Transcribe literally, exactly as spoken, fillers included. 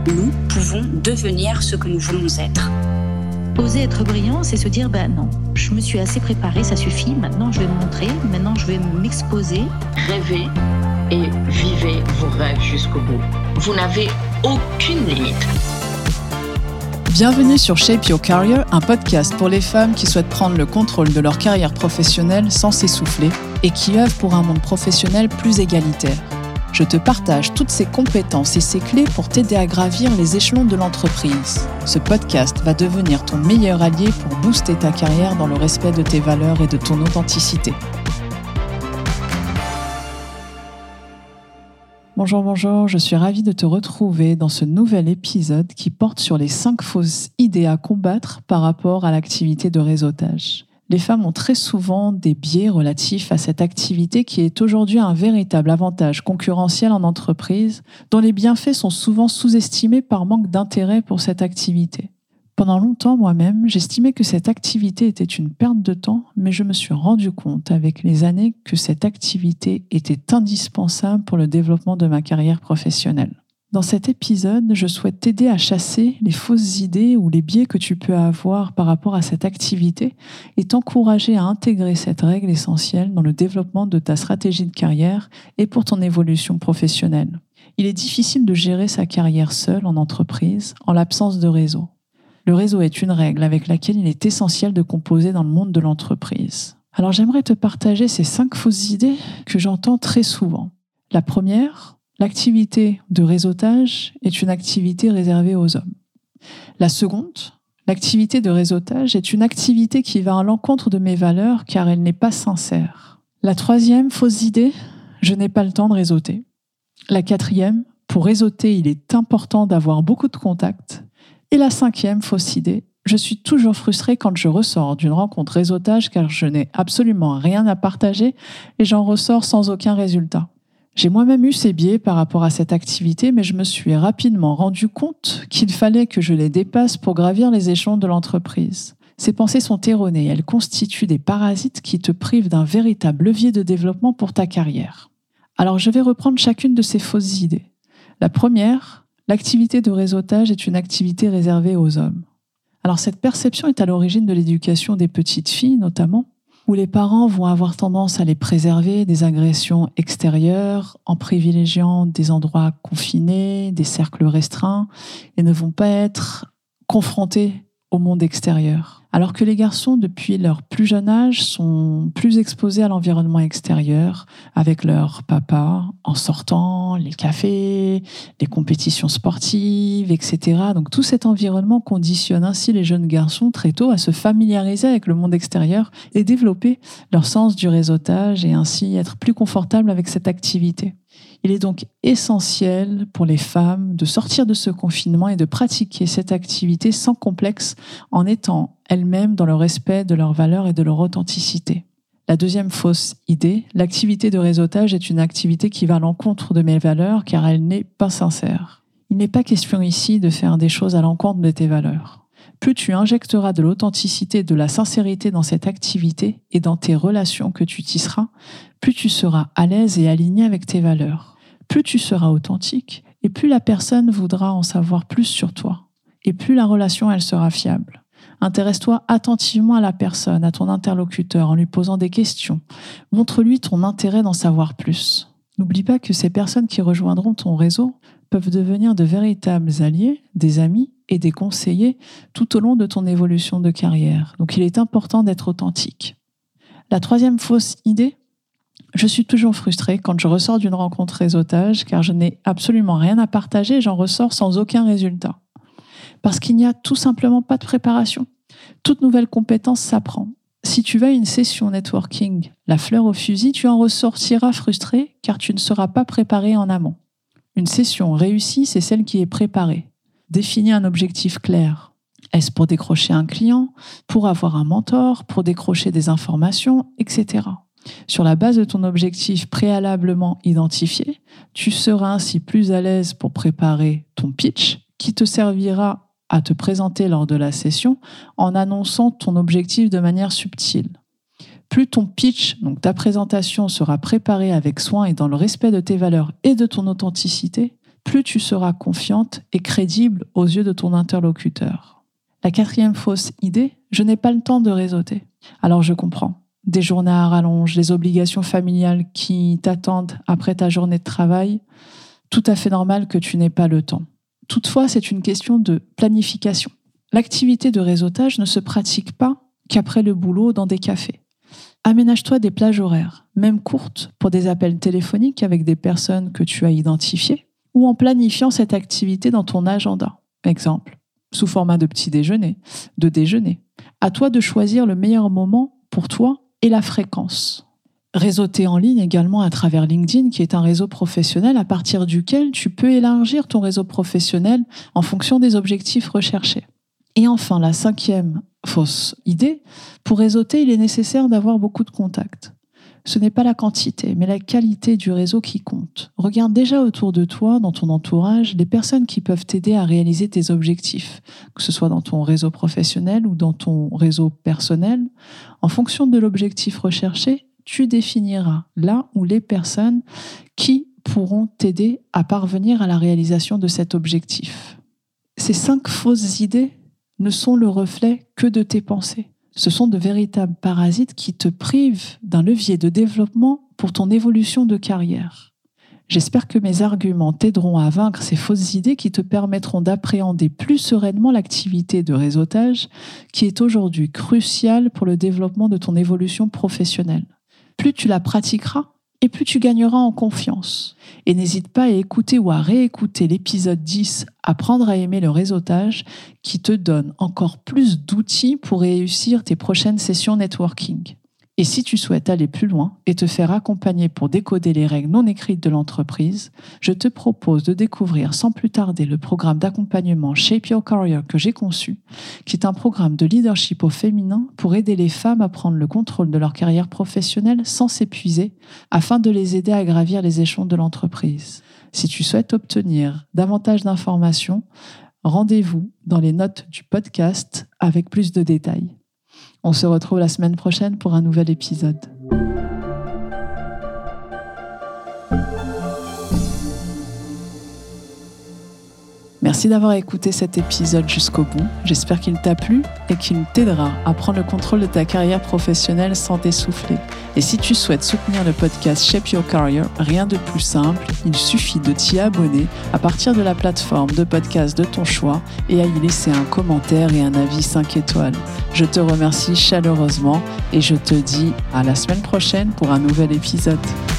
nous pouvons devenir ce que nous voulons être. Oser être brillant, c'est se dire, ben non, je me suis assez préparée, ça suffit, maintenant je vais me montrer, maintenant je vais m'exposer. Rêvez et vivez vos rêves jusqu'au bout. Vous n'avez aucune limite. Bienvenue sur Shape Your Career, un podcast pour les femmes qui souhaitent prendre le contrôle de leur carrière professionnelle sans s'essouffler et qui œuvrent pour un monde professionnel plus égalitaire. Je te partage toutes ces compétences et ces clés pour t'aider à gravir les échelons de l'entreprise. Ce podcast va devenir ton meilleur allié pour booster ta carrière dans le respect de tes valeurs et de ton authenticité. Bonjour, bonjour, je suis ravie de te retrouver dans ce nouvel épisode qui porte sur les cinq fausses idées à combattre par rapport à l'activité de réseautage. Les femmes ont très souvent des biais relatifs à cette activité qui est aujourd'hui un véritable avantage concurrentiel en entreprise, dont les bienfaits sont souvent sous-estimés par manque d'intérêt pour cette activité. Pendant longtemps, moi-même, j'estimais que cette activité était une perte de temps, mais je me suis rendu compte avec les années que cette activité était indispensable pour le développement de ma carrière professionnelle. Dans cet épisode, je souhaite t'aider à chasser les fausses idées ou les biais que tu peux avoir par rapport à cette activité et t'encourager à intégrer cette règle essentielle dans le développement de ta stratégie de carrière et pour ton évolution professionnelle. Il est difficile de gérer sa carrière seule en entreprise en l'absence de réseau. Le réseau est une règle avec laquelle il est essentiel de composer dans le monde de l'entreprise. Alors j'aimerais te partager ces cinq fausses idées que j'entends très souvent. La première, l'activité de réseautage est une activité réservée aux hommes. La seconde, l'activité de réseautage est une activité qui va à l'encontre de mes valeurs car elle n'est pas sincère. La troisième fausse idée, je n'ai pas le temps de réseauter. La quatrième, pour réseauter, il est important d'avoir beaucoup de contacts. Et la cinquième fausse idée, je suis toujours frustrée quand je ressors d'une rencontre réseautage car je n'ai absolument rien à partager et j'en ressors sans aucun résultat. J'ai moi-même eu ces biais par rapport à cette activité, mais je me suis rapidement rendu compte qu'il fallait que je les dépasse pour gravir les échelons de l'entreprise. Ces pensées sont erronées, elles constituent des parasites qui te privent d'un véritable levier de développement pour ta carrière. Alors je vais reprendre chacune de ces fausses idées. La première, l'activité de réseautage est une activité réservée aux hommes. Alors cette perception est à l'origine de l'éducation des petites filles notamment, où les parents vont avoir tendance à les préserver des agressions extérieures en privilégiant des endroits confinés, des cercles restreints et ne vont pas être confrontés au monde extérieur. Alors que les garçons, depuis leur plus jeune âge, sont plus exposés à l'environnement extérieur avec leur papa en sortant, les cafés, les compétitions sportives, et cetera. Donc tout cet environnement conditionne ainsi les jeunes garçons très tôt à se familiariser avec le monde extérieur et développer leur sens du réseautage et ainsi être plus confortables avec cette activité. Il est donc essentiel pour les femmes de sortir de ce confinement et de pratiquer cette activité sans complexe en étant elles-mêmes dans le respect de leurs valeurs et de leur authenticité. La deuxième fausse idée, l'activité de réseautage est une activité qui va à l'encontre de mes valeurs car elle n'est pas sincère. Il n'est pas question ici de faire des choses à l'encontre de tes valeurs. Plus tu injecteras de l'authenticité et de la sincérité dans cette activité et dans tes relations que tu tisseras, plus tu seras à l'aise et aligné avec tes valeurs. Plus tu seras authentique et plus la personne voudra en savoir plus sur toi. Et plus la relation, elle sera fiable. Intéresse-toi attentivement à la personne, à ton interlocuteur, en lui posant des questions. Montre-lui ton intérêt d'en savoir plus. N'oublie pas que ces personnes qui rejoindront ton réseau peuvent devenir de véritables alliés, des amis et des conseillers tout au long de ton évolution de carrière. Donc il est important d'être authentique. La troisième fausse idée, je suis toujours frustrée quand je ressors d'une rencontre réseautage car je n'ai absolument rien à partager et j'en ressors sans aucun résultat. Parce qu'il n'y a tout simplement pas de préparation. Toute nouvelle compétence s'apprend. Si tu vas à une session networking, la fleur au fusil, tu en ressortiras frustré car tu ne seras pas préparé en amont. Une session réussie, c'est celle qui est préparée. Définis un objectif clair. Est-ce pour décrocher un client, pour avoir un mentor, pour décrocher des informations, et cetera. Sur la base de ton objectif préalablement identifié, tu seras ainsi plus à l'aise pour préparer ton pitch qui te servira à te présenter lors de la session en annonçant ton objectif de manière subtile. Plus ton pitch, donc ta présentation, sera préparée avec soin et dans le respect de tes valeurs et de ton authenticité, plus tu seras confiante et crédible aux yeux de ton interlocuteur. La quatrième fausse idée, je n'ai pas le temps de réseauter. Alors je comprends. Des journées à rallonge, les obligations familiales qui t'attendent après ta journée de travail, tout à fait normal que tu n'aies pas le temps. Toutefois, c'est une question de planification. L'activité de réseautage ne se pratique pas qu'après le boulot dans des cafés. Aménage-toi des plages horaires, même courtes, pour des appels téléphoniques avec des personnes que tu as identifiées, ou en planifiant cette activité dans ton agenda. Exemple, sous format de petit déjeuner, de déjeuner. À toi de choisir le meilleur moment pour toi et la fréquence. Réseauter en ligne également à travers LinkedIn, qui est un réseau professionnel à partir duquel tu peux élargir ton réseau professionnel en fonction des objectifs recherchés. Et enfin, la cinquième fausse idée, pour réseauter, il est nécessaire d'avoir beaucoup de contacts. Ce n'est pas la quantité, mais la qualité du réseau qui compte. Regarde déjà autour de toi, dans ton entourage, les personnes qui peuvent t'aider à réaliser tes objectifs, que ce soit dans ton réseau professionnel ou dans ton réseau personnel. En fonction de l'objectif recherché, tu définiras là où les personnes qui pourront t'aider à parvenir à la réalisation de cet objectif. Ces cinq fausses idées ne sont le reflet que de tes pensées. Ce sont de véritables parasites qui te privent d'un levier de développement pour ton évolution de carrière. J'espère que mes arguments t'aideront à vaincre ces fausses idées qui te permettront d'appréhender plus sereinement l'activité de réseautage qui est aujourd'hui cruciale pour le développement de ton évolution professionnelle. Plus tu la pratiqueras, et plus tu gagneras en confiance. Et n'hésite pas à écouter ou à réécouter l'épisode dix « Apprendre à aimer le réseautage » qui te donne encore plus d'outils pour réussir tes prochaines sessions networking. Et si tu souhaites aller plus loin et te faire accompagner pour décoder les règles non écrites de l'entreprise, je te propose de découvrir sans plus tarder le programme d'accompagnement Shape Your Career que j'ai conçu, qui est un programme de leadership au féminin pour aider les femmes à prendre le contrôle de leur carrière professionnelle sans s'épuiser, afin de les aider à gravir les échelons de l'entreprise. Si tu souhaites obtenir davantage d'informations, rendez-vous dans les notes du podcast avec plus de détails. On se retrouve la semaine prochaine pour un nouvel épisode. Merci d'avoir écouté cet épisode jusqu'au bout. J'espère qu'il t'a plu et qu'il t'aidera à prendre le contrôle de ta carrière professionnelle sans t'essouffler. Et si tu souhaites soutenir le podcast Shape Your Career, rien de plus simple, il suffit de t'y abonner à partir de la plateforme de podcast de ton choix et à y laisser un commentaire et un avis cinq étoiles. Je te remercie chaleureusement et je te dis à la semaine prochaine pour un nouvel épisode.